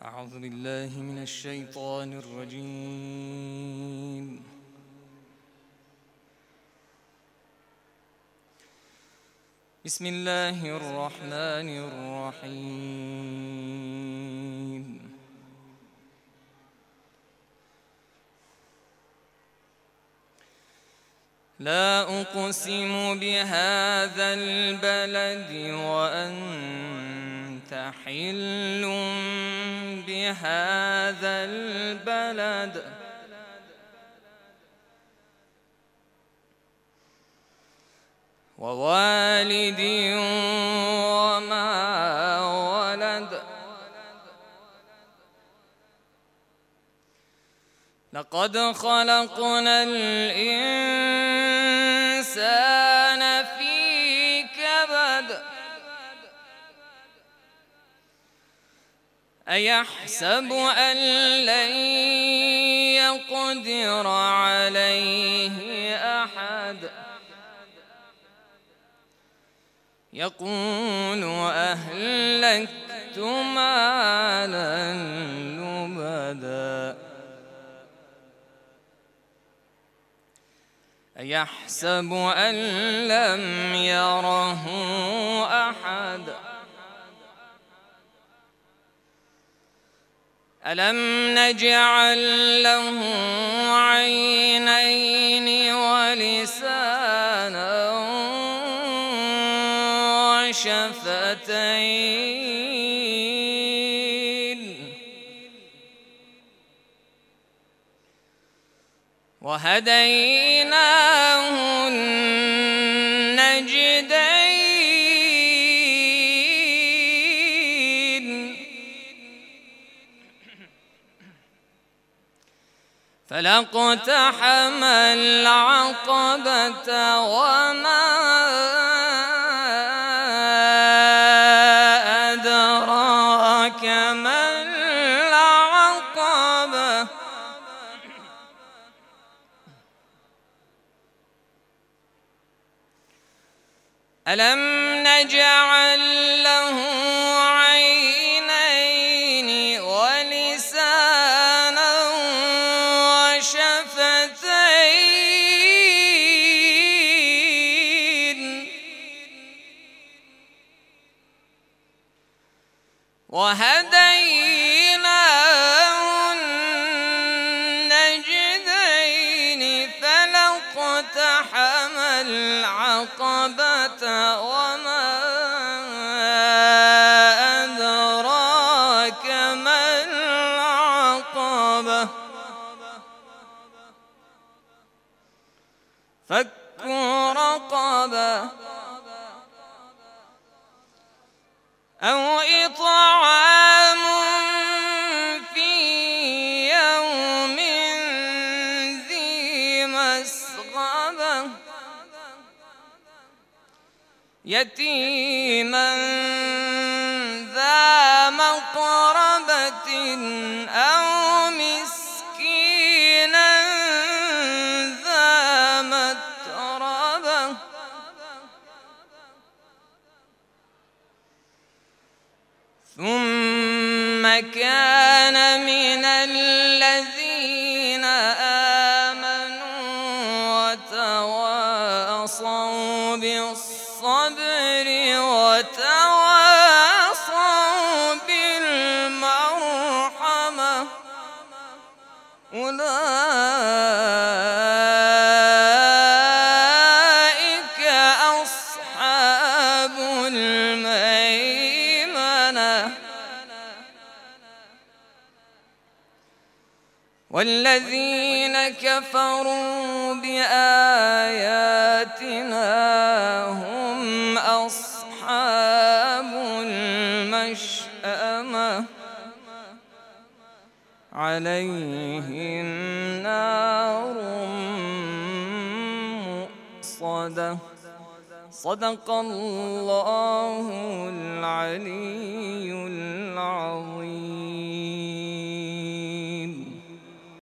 أعوذ بالله من الشيطان الرجيم. بسم الله الرحمن الرحيم. لا أقسم بهذا البلد وأنت حل بهذا البلد ووالد وما ولد لقد خلقنا الإنسان في كبد أيحسب أن لن يقدر عليه أحد يقول أهلكت مالا لبدا أيحسب أن لم يره أحد ألم نجعل له عينين ولسانا وشفتين وهديناه النجدين فلاقتحم العقبة وما أدراك ما العقبة ألم نجعل له عينين ولسانا وشفتين وهديناه النجدين فلاقتحم العقبة وما أدراك ما العقبة فك رقبة أو إطعام في يوم ذي مسغبة يتيما ذا مقربة أو مسكينا ذا متربة ثم كان من الذين آمنوا وتواصوا بالصبر وتواصوا بالمرحمة أولئك أصحاب الميمنة والذين كفروا بآياتنا هم أصحاب المشأمة عليهم نار مؤصدة صدق الله العلي العظيم.